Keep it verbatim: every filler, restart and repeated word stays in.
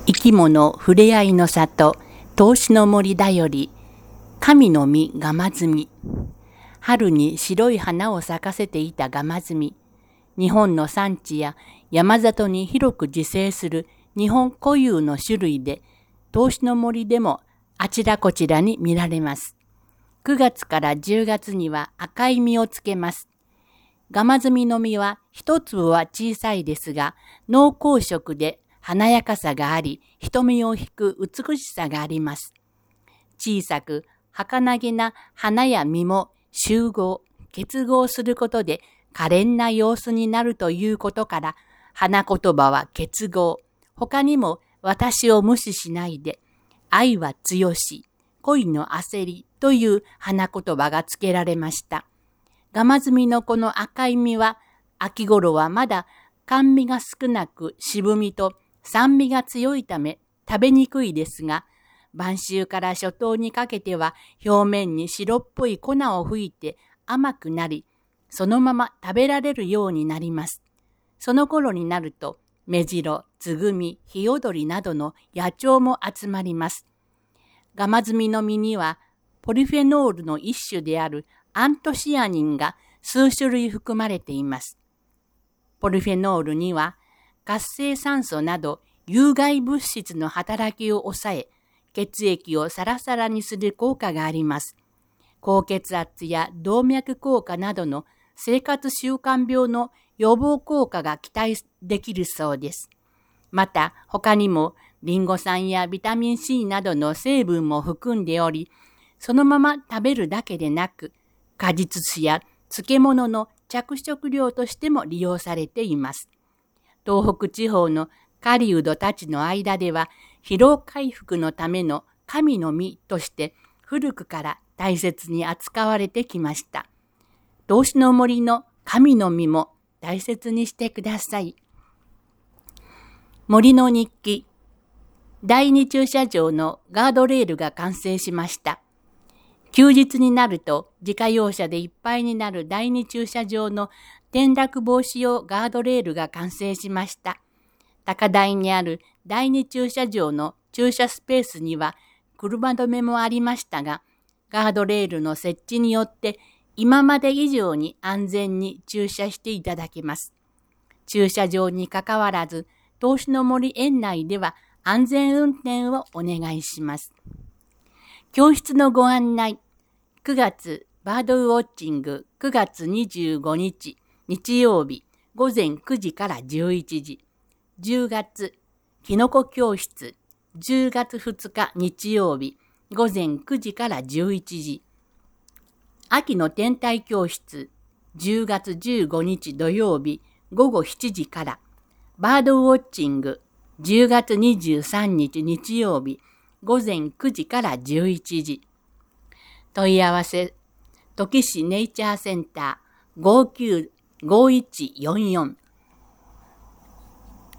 生き物ふれあいの里、投資の森だより、神の実ガマズミ。春に白い花を咲かせていたガマズミ。日本の山地や山里に広く自生する日本固有の種類で、投資の森でもあちらこちらに見られます。くがつからじゅうがつには赤い実をつけます。ガマズミの実は一粒は小さいですが、濃厚色で華やかさがあり、人目を引く美しさがあります。小さく儚げな花や実も集合、結合することで可憐な様子になるということから、花言葉は結合。他にも私を無視しないで、愛は強し、恋の焦りという花言葉が付けられました。ガマズミのこの赤い実は、秋頃はまだ甘味が少なく渋みと酸味が強いため食べにくいですが、晩秋から初冬にかけては表面に白っぽい粉を吹いて甘くなり、そのまま食べられるようになります。その頃になると、メジロ、ツグミ、ヒヨドリなどの野鳥も集まります。ガマズミの実には、ポリフェノールの一種であるアントシアニンが数種類含まれています。ポリフェノールには、活性酸素など有害物質の働きを抑え、血液をサラサラにする効果があります。高血圧や動脈硬化などの生活習慣病の予防効果が期待できるそうです。また、他にもリンゴ酸やビタミン C などの成分も含んでおり、そのまま食べるだけでなく、果実酒や漬物の着色料としても利用されています。東北地方の狩人たちの間では、疲労回復のための神の実として古くから大切に扱われてきました。投資の森の神の実も大切にしてください。森の日記。第二駐車場のガードレールが完成しました。休日になると自家用車でいっぱいになる第二駐車場の転落防止用ガードレールが完成しました。高台にある第二駐車場の駐車スペースには車止めもありましたが、ガードレールの設置によって今まで以上に安全に駐車していただけます。駐車場にかかわらず、投資の森園内では安全運転をお願いします。教室のご案内。くがつバードウォッチングくがつにじゅうごにち日曜日ごぜんくじからじゅういちじ。じゅうがつキノコ教室じゅうがつふつか日曜日ごぜんくじからじゅういちじ。秋の天体教室じゅうがつじゅうごにち土曜日ごごしちじから。バードウォッチングじゅうがつにじゅうさんにち日曜日ごぜんくじからじゅういちじ。問い合わせ、土岐市ネイチャーセンター ごきゅうごいちよんよん